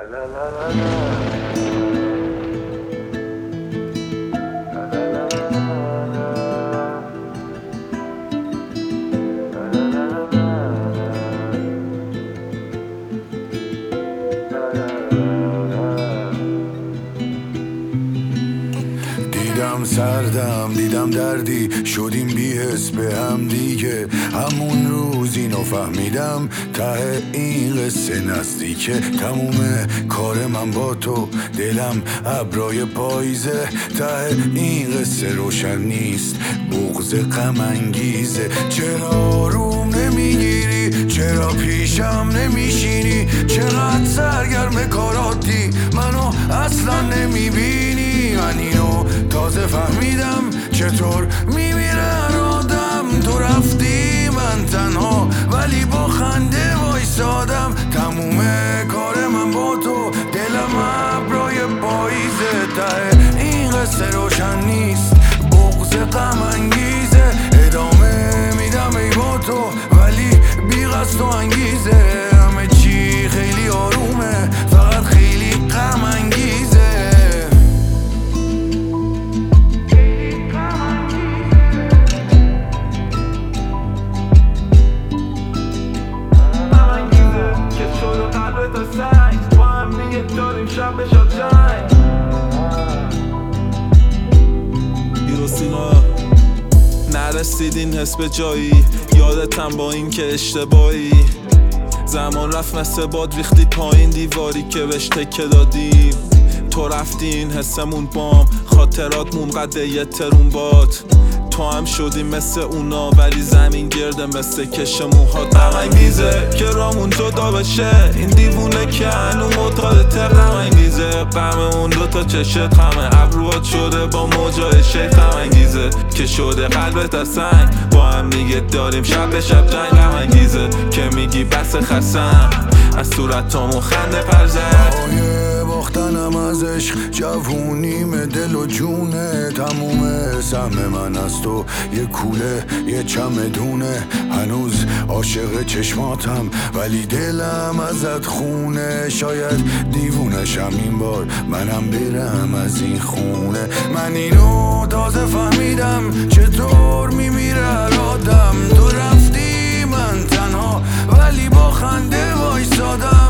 دیدم سردم دیدم دردی شدیم بی‌حس به هم دیگه. همون روز اینو فهمیدم ته این قصه نزدیکه. تموم کار من با تو دلم ابرای پاییزه. ته این قصه روشن نیست بغض غم انگیزه. چرا روم نمیگیری چرا پیشم نمیشینی؟ چقدر سرگرم کاراتی منو اصلا نمیبینی؟ من اینو تازه فهمیدم چطور میمیرن آدم. تو رفتی من تنها ولی با خنده وایسادم. تموم کار من با تو دلم ابرای پاییزه. ته این قصه روشن نیست بغض غم انگیزه. ادامه میدم ای با تو ولی بی قصد و انگیزه. همه چی خیلی آرومه فقط خیلی غم انگیزه. با هم دیگه داریم شب بشاد جنگ. نرسید این حس به جایی یادتم با این که اشتباهی. زمان رفت مثل باد ریختی پایین دیواری که بهش تکه دادیم. تو رفتی این حسمون بام خاطراتمون قده یه ترون باد. تو هم شدی مثل اونا ولی زمین گرده مثل کش موهات. غم انگیزه که رامون جدا بشه این دیوونه که هنو معتادته. غم انگیزه غم اون دوتا چشت غم ابروات شده با موجای شیخ. غم انگیزه که شده قلبت از سنگ با هم دیگه داریم شب به شب جنگ. غم انگیزه که میگی بس خستم از صورتامون خنده پرزد. باختنم از عشق جوونیم دل و جونه. تموم سهم من از تو یه کوله یه چمدونه. هنوز عاشق چشماتم ولی دلم ازت خونه. شاید دیوونشم این بار منم برم از این خونه. من اینو تازه فهمیدم چطور میمیره آدم. تو رفتی من تنها ولی با خنده وایسادم.